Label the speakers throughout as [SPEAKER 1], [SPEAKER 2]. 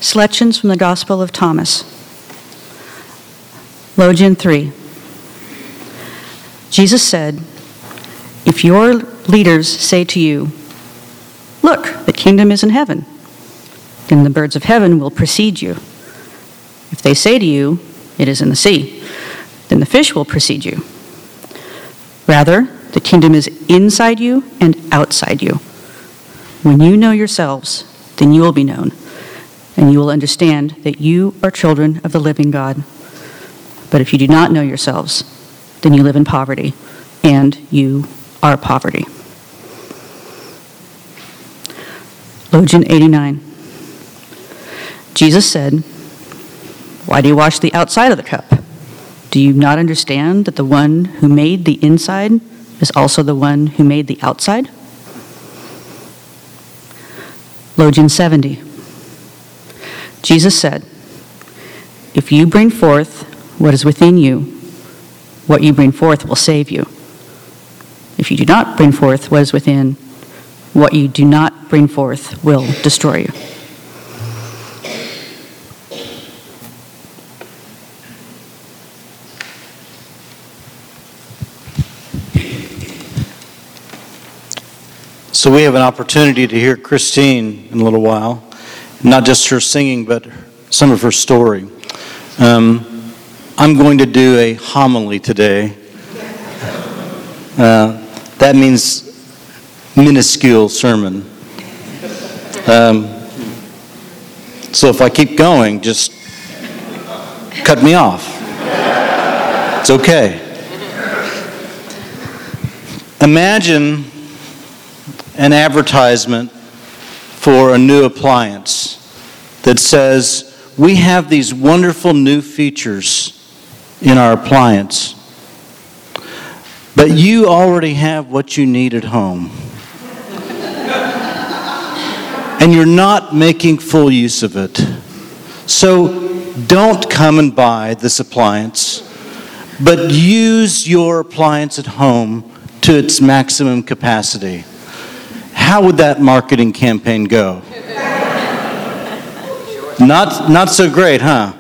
[SPEAKER 1] Selections from the Gospel of Thomas. Logion 3. Jesus said, "If your leaders say to you, 'Look, the kingdom is in heaven,' then the birds of heaven will precede you. If they say to you, 'It is in the sea,' then the fish will precede you. Rather, the kingdom is inside you and outside you. When you know yourselves, then you will be known, and you will understand that you are children of the living God. But if you do not know yourselves, then you live in poverty, and you are poverty." Logion 89. Jesus said, "Why do you wash the outside of the cup? Do you not understand that the one who made the inside is also the one who made the outside?" Logion 70. Jesus said, "If you bring forth what is within you, what you bring forth will save you. If you do not bring forth what is within, what you do not bring forth will destroy you."
[SPEAKER 2] So we have an opportunity to hear Christine in a little while, not just her singing, but some of her story. I'm going to do a homily today. That means minuscule sermon. So if I keep going, just cut me off. It's okay. Imagine an advertisement for a new appliance that says, "We have these wonderful new features in our appliance, but you already have what you need at home. And you're not making full use of it. So don't come and buy this appliance, but use your appliance at home to its maximum capacity." How would that marketing campaign go? Not so great, huh?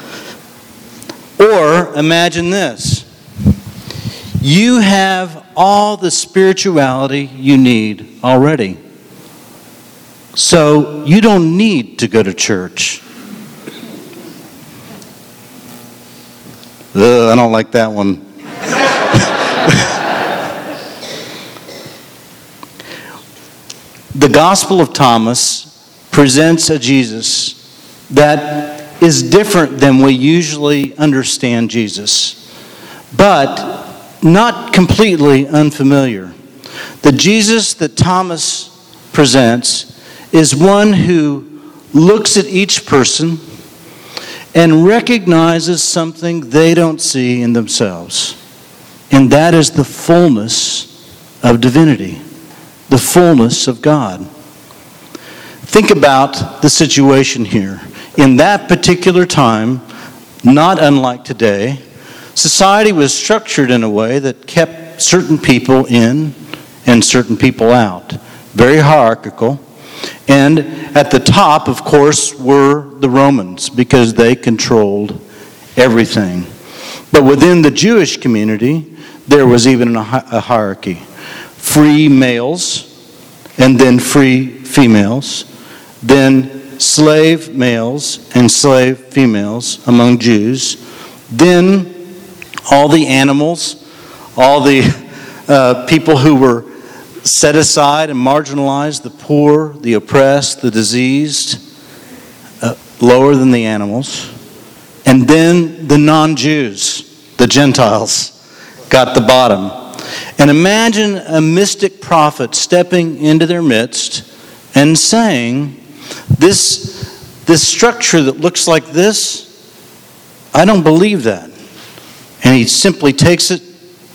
[SPEAKER 2] Or imagine this. You have all the spirituality you need already. So you don't need to go to church. I don't like that one. The Gospel of Thomas presents a Jesus that is different than we usually understand Jesus, but not completely unfamiliar. The Jesus that Thomas presents is one who looks at each person and recognizes something they don't see in themselves, and that is the fullness of divinity. The fullness of God. Think about the situation here. In that particular time, not unlike today, society was structured in a way that kept certain people in and certain people out. Very hierarchical. And at the top, of course, were the Romans, because they controlled everything. But within the Jewish community, there was even a hierarchy. Free males, and then free females, then slave males and slave females among Jews, then all the animals, all the people who were set aside and marginalized, the poor, the oppressed, the diseased, lower than the animals, and then the non-Jews, the Gentiles, got the bottom. And imagine a mystic prophet stepping into their midst and saying, this structure that looks like this, I don't believe that. And he simply takes it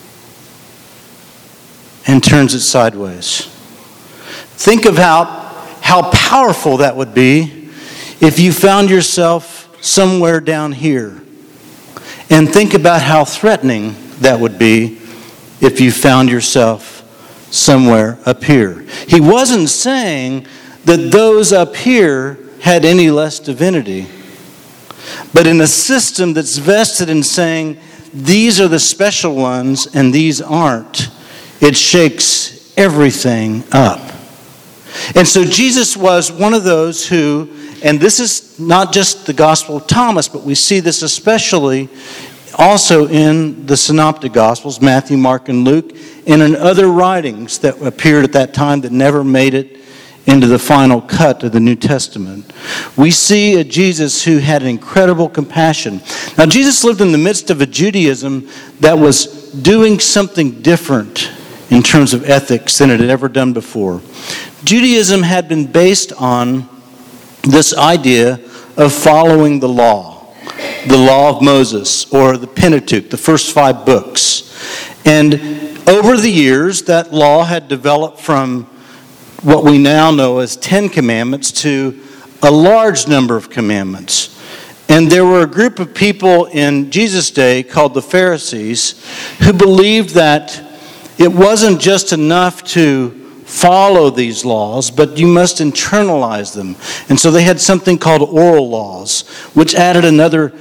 [SPEAKER 2] and turns it sideways. Think of how powerful that would be if you found yourself somewhere down here. And think about how threatening that would be if you found yourself somewhere up here. He wasn't saying that those up here had any less divinity. But in a system that's vested in saying, these are the special ones and these aren't, it shakes everything up. And so Jesus was one of those who, and this is not just the Gospel of Thomas, but we see this especially also in the Synoptic Gospels, Matthew, Mark, and Luke, and in other writings that appeared at that time that never made it into the final cut of the New Testament. We see a Jesus who had incredible compassion. Now, Jesus lived in the midst of a Judaism that was doing something different in terms of ethics than it had ever done before. Judaism had been based on this idea of following the law of Moses, or the Pentateuch, the first 5 books. And over the years, that law had developed from what we now know as 10 commandments to a large number of commandments. And there were a group of people in Jesus' day called the Pharisees who believed that it wasn't just enough to follow these laws, but you must internalize them. And so they had something called oral laws, which added another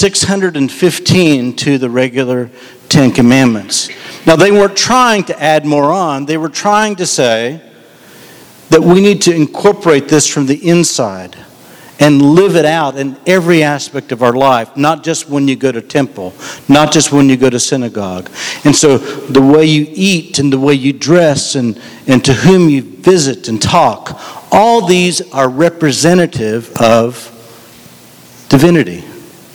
[SPEAKER 2] 615 to the regular 10 commandments. Now, they weren't trying to add more on. They were trying to say that we need to incorporate this from the inside and live it out in every aspect of our life, not just when you go to temple, not just when you go to synagogue. And so the way you eat and the way you dress and to whom you visit and talk, all these are representative of divinity.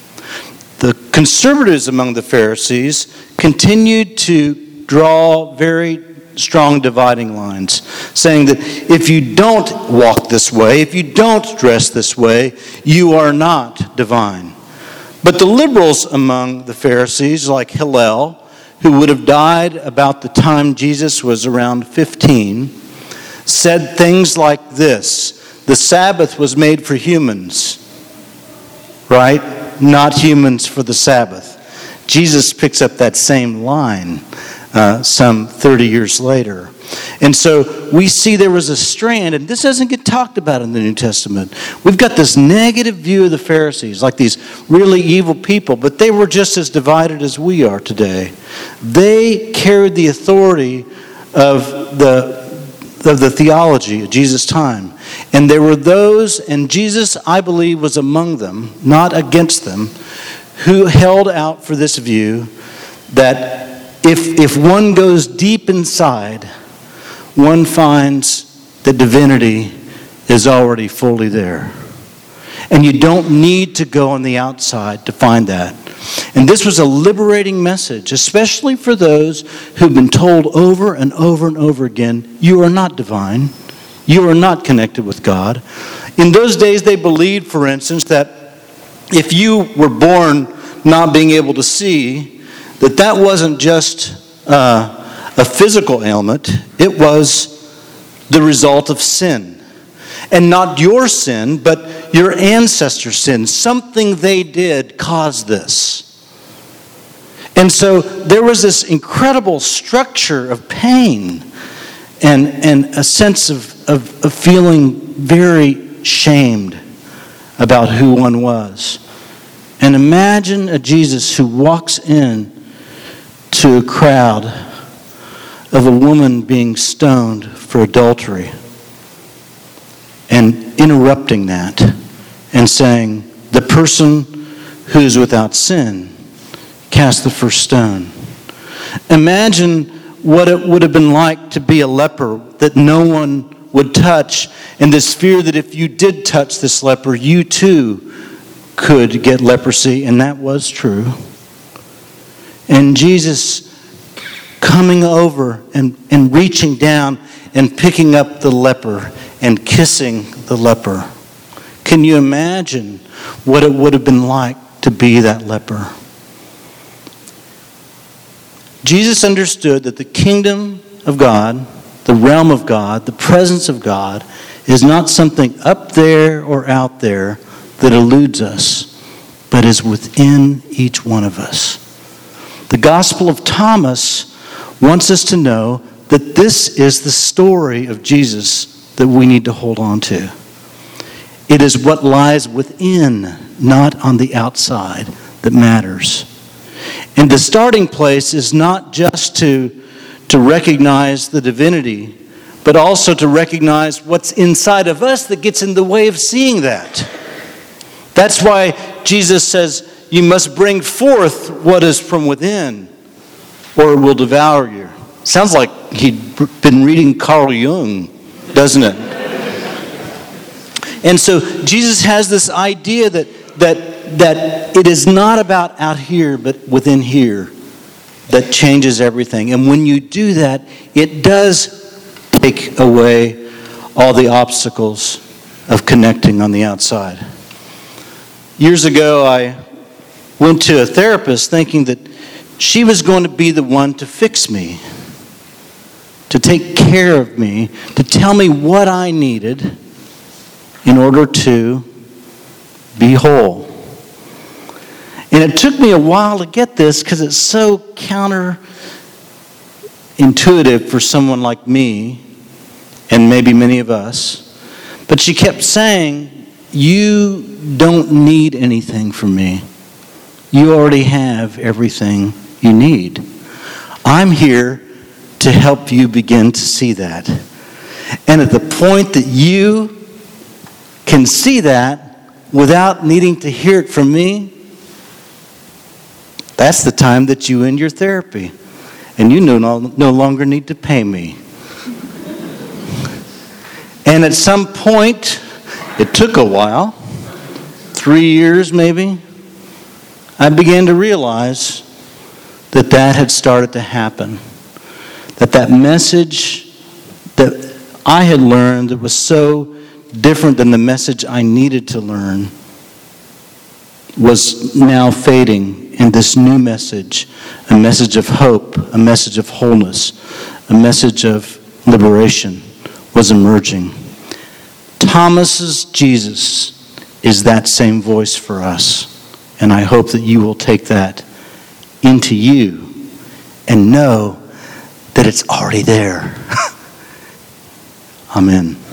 [SPEAKER 2] The conservatives among the Pharisees continued to draw very strong dividing lines, saying that if you don't walk this way, if you don't dress this way, you are not divine. But the liberals among the Pharisees, like Hillel, who would have died about the time Jesus was around 15, said things like this: the Sabbath was made for humans, right? Not humans for the Sabbath. Jesus picks up that same line some 30 years later. And so we see there was a strand, and this doesn't get talked about in the New Testament. We've got this negative view of the Pharisees, like these really evil people, but they were just as divided as we are today. They carried the authority of the theology of Jesus' time. And there were those, and Jesus, I believe, was among them, not against them, who held out for this view that if one goes deep inside, one finds that divinity is already fully there. And you don't need to go on the outside to find that. And this was a liberating message, especially for those who've been told over and over and over again, you are not divine. You are not connected with God. In those days, they believed, for instance, that if you were born not being able to see, that wasn't just a physical ailment. It was the result of sin. And not your sin, but your ancestors' sin. Something they did caused this. And so there was this incredible structure of pain and a sense of feeling very shamed about who one was. And imagine a Jesus who walks in to a crowd of a woman being stoned for adultery and interrupting that and saying, the person who is without sin, cast the first stone. Imagine what it would have been like to be a leper that no one would touch, and this fear that if you did touch this leper, you too could get leprosy, and that was true. And Jesus coming over and reaching down and picking up the leper and kissing the leper. Can you imagine what it would have been like to be that leper? Jesus understood that the kingdom of God, the realm of God, the presence of God is not something up there or out there that eludes us, but is within each one of us. The Gospel of Thomas wants us to know that this is the story of Jesus that we need to hold on to. It is what lies within, not on the outside, that matters. And the starting place is not just to recognize the divinity, but also to recognize what's inside of us that gets in the way of seeing that. That's why Jesus says, you must bring forth what is from within, or it will devour you. Sounds like he'd been reading Carl Jung, doesn't it? And so Jesus has this idea that it is not about out here, but within here, that changes everything. And when you do that, it does take away all the obstacles of connecting on the outside. Years ago, I went to a therapist thinking that she was going to be the one to fix me, to take care of me, to tell me what I needed in order to be whole. And it took me a while to get this because it's so counterintuitive for someone like me, and maybe many of us. But she kept saying, you don't need anything from me. You already have everything you need. I'm here to help you begin to see that. And at the point that you can see that without needing to hear it from me, that's the time that you end your therapy. And you no longer need to pay me. And at some point, it took a while, 3 years maybe, I began to realize that had started to happen. That message that I had learned that was so different than the message I needed to learn was now fading. And this new message, a message of hope, a message of wholeness, a message of liberation, was emerging. Thomas's Jesus is that same voice for us. And I hope that you will take that into you and know that it's already there. Amen.